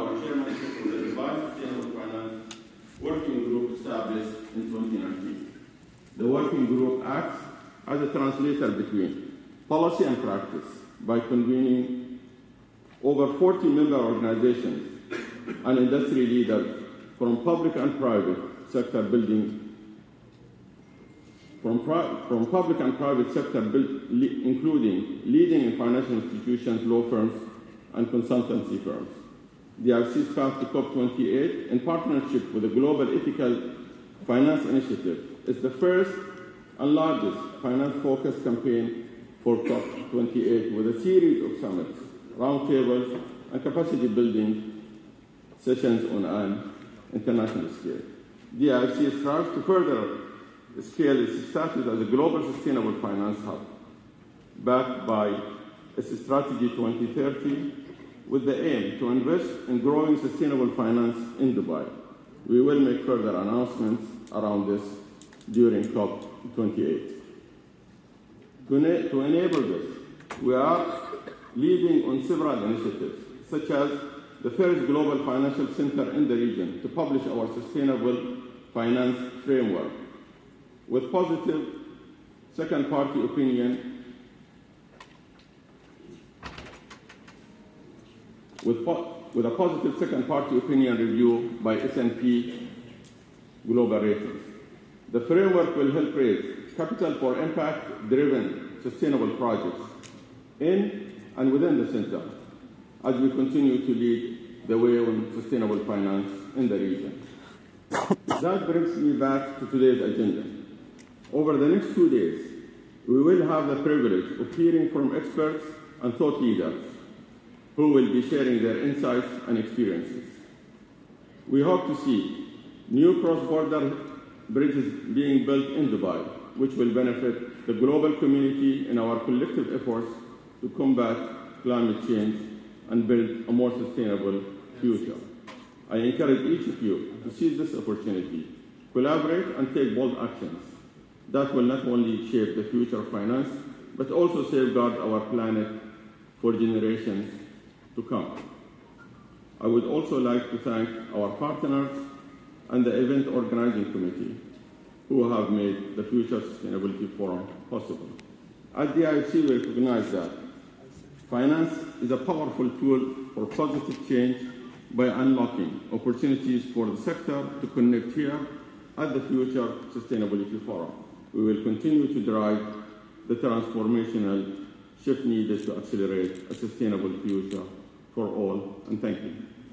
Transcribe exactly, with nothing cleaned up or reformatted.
our chairmanship of the revised Sustainable Finance Working Group established in twenty nineteen. The working group acts as a translator between policy and practice by convening over forty member organizations and industry leaders from public and private sector building From, from public and private sector, including leading financial institutions, law firms, and consultancy firms. The I C C's path to COP twenty-eight, in partnership with the Global Ethical Finance Initiative, is the first and largest finance-focused campaign for COP twenty-eight, with a series of summits, roundtables, and capacity-building sessions on an international scale. The I C strives to further scale its status as a global sustainable finance hub, backed by its strategy twenty thirty, with the aim to invest in growing sustainable finance in Dubai. We will make further announcements around this during COP twenty-eight. To, na- to enable this, we are leading on several initiatives, such as the first global financial center in the region to publish our sustainable finance framework, with positive second-party opinion, with, po- with a positive second-party opinion review by S and P Global Ratings. The framework will help raise capital for impact-driven sustainable projects in and within the center, as we continue to lead the way on sustainable finance in the region. That brings me back to today's agenda. Over the next two days, we will have the privilege of hearing from experts and thought leaders who will be sharing their insights and experiences. We hope to see new cross-border bridges being built in Dubai, which will benefit the global community in our collective efforts to combat climate change and build a more sustainable future. I encourage each of you to seize this opportunity, collaborate, and take bold actions that will not only shape the future of finance, but also safeguard our planet for generations to come. I would also like to thank our partners and the event organizing committee who have made the Future Sustainability Forum possible. At the I F C, we recognize that finance is a powerful tool for positive change by unlocking opportunities for the sector to connect here at the Future Sustainability Forum. We will continue to drive the transformational shift needed to accelerate a sustainable future for all, and thank you.